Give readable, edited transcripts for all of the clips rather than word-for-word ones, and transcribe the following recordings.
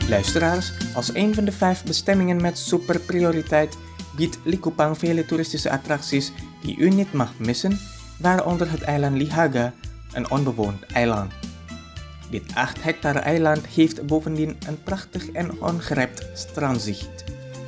Luisteraars, als een van de 5 bestemmingen met superprioriteit biedt Likupang vele toeristische attracties die u niet mag missen, waaronder het eiland Lihaga, een onbewoond eiland. Dit 8 hectare eiland heeft bovendien een prachtig en ongerept strandzicht.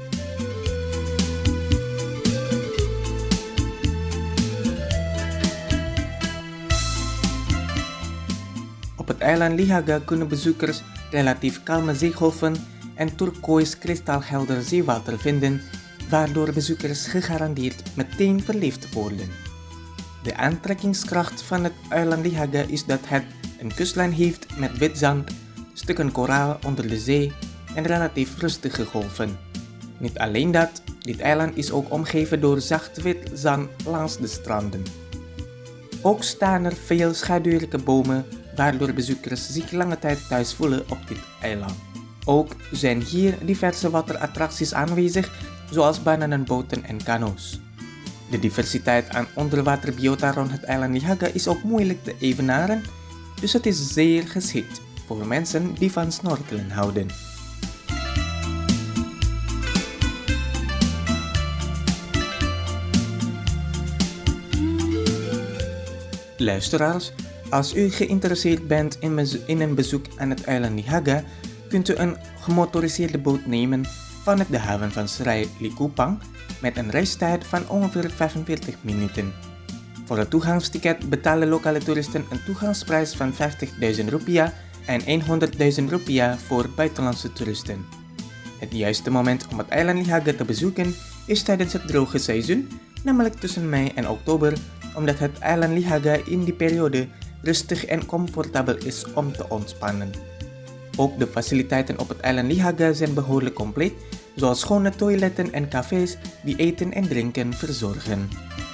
Op het eiland Lihaga kunnen bezoekers relatief kalme zeegolven en turkoois kristalhelder zeewater vinden, waardoor bezoekers gegarandeerd meteen verliefd worden. De aantrekkingskracht van het eiland Lihaga is dat het een kustlijn heeft met wit zand, stukken koraal onder de zee en relatief rustige golven. Niet alleen dat, dit eiland is ook omgeven door zacht wit zand langs de stranden. Ook staan er veel schaduwrijke bomen, waardoor bezoekers zich lange tijd thuis voelen op dit eiland. Ook zijn hier diverse waterattracties aanwezig, zoals bananenboten en kano's. De diversiteit aan onderwaterbiota rond het eiland Lihaga is ook moeilijk te evenaren, dus het is zeer geschikt voor mensen die van snorkelen houden. Luisteraars, als u geïnteresseerd bent in een bezoek aan het eiland Lihaga, kunt u een gemotoriseerde boot nemen vanuit de haven van Serai Likupang met een reistijd van ongeveer 45 minuten. Voor het toegangsticket betalen lokale toeristen een toegangsprijs van 50.000 rupiah en 100.000 rupiah voor buitenlandse toeristen. Het juiste moment om het eiland Lihaga te bezoeken is tijdens het droge seizoen, namelijk tussen mei en oktober, omdat het eiland Lihaga in die periode rustig en comfortabel is om te ontspannen. Ook de faciliteiten op het eiland Lihaga zijn behoorlijk compleet, zoals schone toiletten en cafés die eten en drinken verzorgen.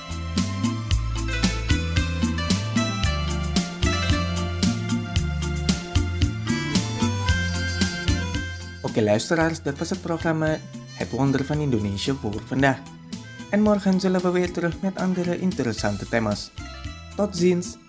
Oké luisteraars, dat was het programma Het Wonder van Indonesië voor vandaag. En morgen zullen we weer terug met andere interessante thema's. Tot ziens!